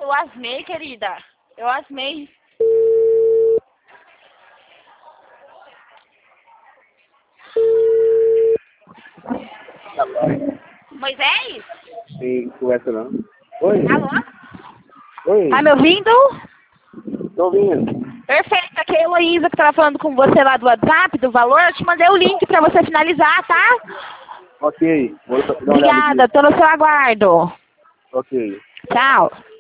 Eu asmei, querida. Eu asmei. Tá bom. Moisés? Sim, conversa não. Oi? Alô? Oi? Tá me ouvindo? Tô ouvindo. Perfeito. Aqui é a Heloísa que tava falando com você lá do WhatsApp, do valor. Eu te mandei o link pra você finalizar, tá? Ok. Vou dar uma olhada aqui. Obrigada. Tô no seu aguardo. Ok. Tchau.